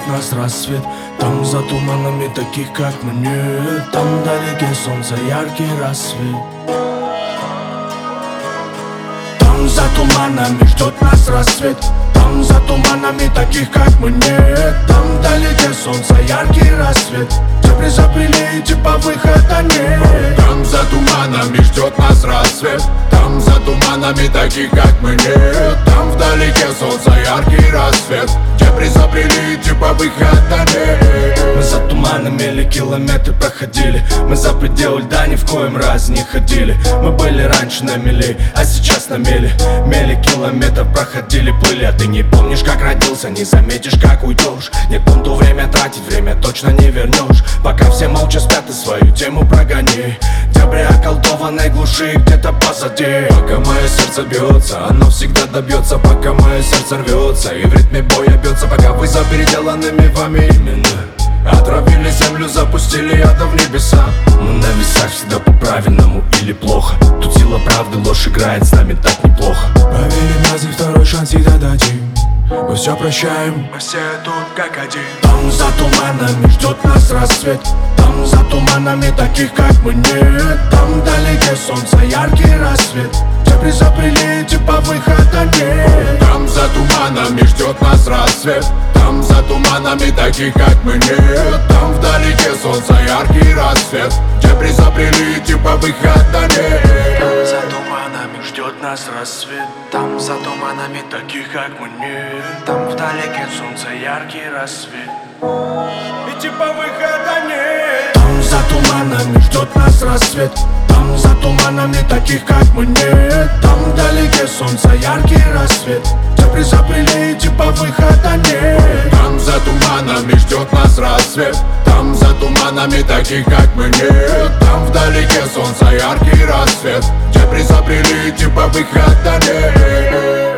ждет нас рассвет. Там за туманами таких как мы нет. Там вдалеке солнце, яркий рассвет. Там за туманами ждет нас рассвет. Там за туманами таких как мы нет. Там вдалеке солнце, яркий рассвет. При запреле типа выхода нет. Там за туманами ждет нас рассвет. Там за туманами таких как мы нет. Там вдалеке солнце, яркий рассвет. Где при запреле типа выхода нет. Мы за туманами или километры проходили. Мы за пределы льда ни в коем разе не ходили. Мы были раньше на мели, а сейчас на мели. Мели километров проходили, плыли. А ты не помнишь, как родился, не заметишь, как уйдешь. Нет пункту время тратить, время точно не вернешь. Пока все молча спят, и свою тему прогони. Дебри околдованной глуши где-то позади. Пока мое сердце бьется, оно всегда добьется. Пока мое сердце рвется и в ритме боя бьется. Пока вы за переделанными вами именно отравили землю, запустили ядом в небеса. Мы на весах всегда по-правильному или плохо. Тут сила правды, ложь играет с нами так неплохо. Поверим нас и второй шанс всегда дадим. Мы все прощаем, мы все тут как один. Там за туманами ждет нас рассвет. Там за туманами таких как мы нет. Там вдалеке солнце, яркий рассвет. Где при запреле типа выхода нет. Там за туманами ждет нас рассвет. Там за туманами таких как мы нет. Там вдалеке солнце, яркий рассвет. Где при запреле типа выхода нет. Там за туманами ждет нас рассвет. Там за туманами таких как мы нет. Там вдалеке солнце, яркий рассвет. И типа выхода нет. Там за туманами ждет нас рассвет. Там за туманами таких как мы нет. Там вдалеке солнце, яркий рассвет. Где при запреле типа выхода нет. Там за туманами ждет нас рассвет. Там за туманами таких как мы нет. Там вдалеке солнце, яркий рассвет. Где при запреле типа выхода нет.